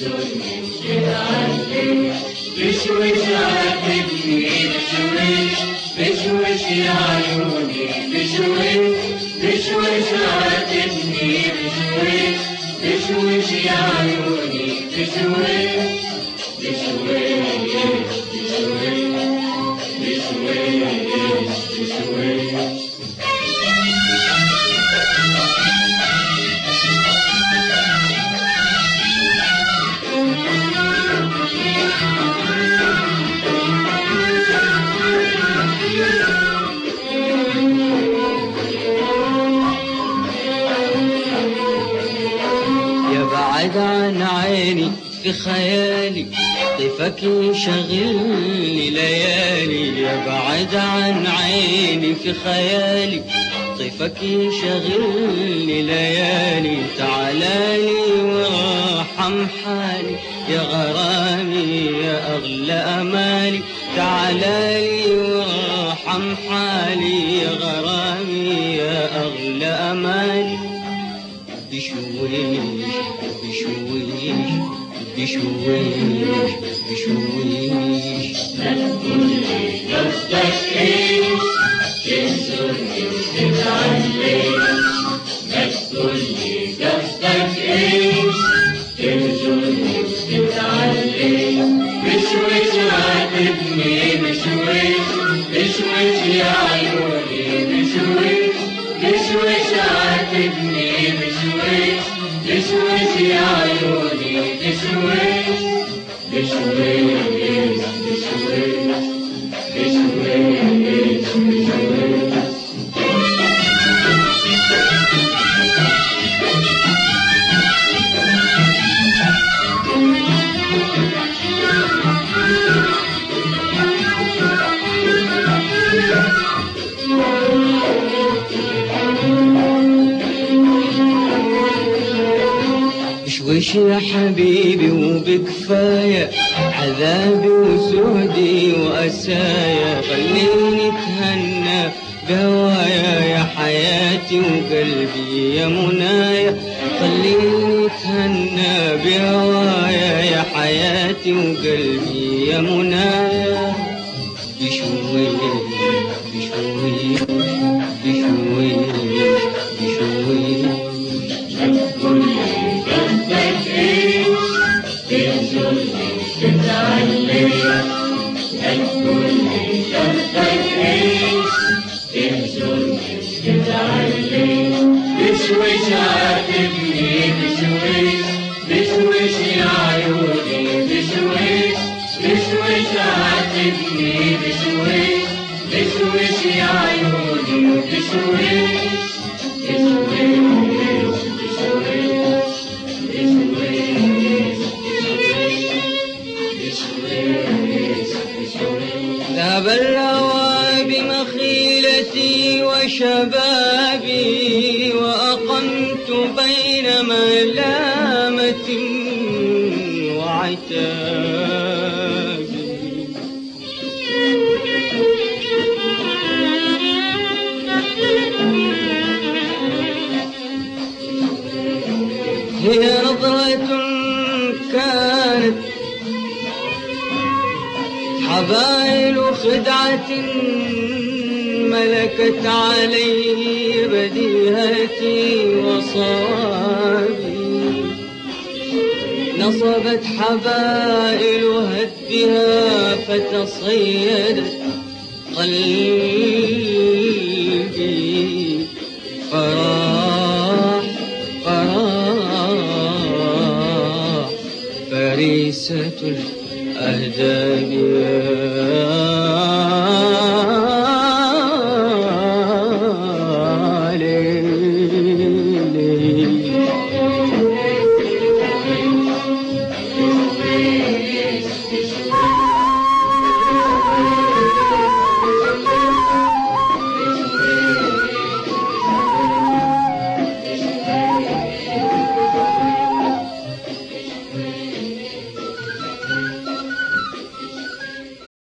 تتعلم بشوش عاتبني بشوش يا عيوني بشوش عاتبني بشوش يا عيوني بشوش يبعد عن عيني في خيالي طيفك يشغلني ليالي. يبعد عن عيني في خيالي طيفك يشغلني ليالي. تعالالي وارحم حالي يا غرامي يا أغلى أمالي. تعالالي وارحم حالي يا غرامي يا أغلى أمالي. بشويش بشويش بشويش بشويش ما تقولي قصدك ايش تنسوني وتتعلم. ما تقولي قصدك ايش تنسوني وتتعلم. بشويش عاتبني بشويش يا عيوني بشويش عاتبني بشويش يا عيوني بشويش وش يا حبيبي وبكفاية عذابي وسودي وأسايا. خليني اتهنى بهوايا يا حياتي وقلبي يا منايا. خليني اتهنى بهوايا يا حياتي وقلبي يا منايا. بشويش بشويش بشويش بشويش تنسوني تتعلم. ما تقولي قصدك ايش تنسوني تتعلم. بشويش عاتبني بشويش يا عيوني بشويش عاتبني بشويش يا عيوني بشويش ذهب الهوى بمخيلتي وشبابي وأقمت بين ملامة وعتاب. هي نظرة كانت حبائل خدعة ملكت عليه بديهتي وصوابي. نصبت حبائل هدها فتصيدت قلبي. فراح فراح فريسة الأهداب.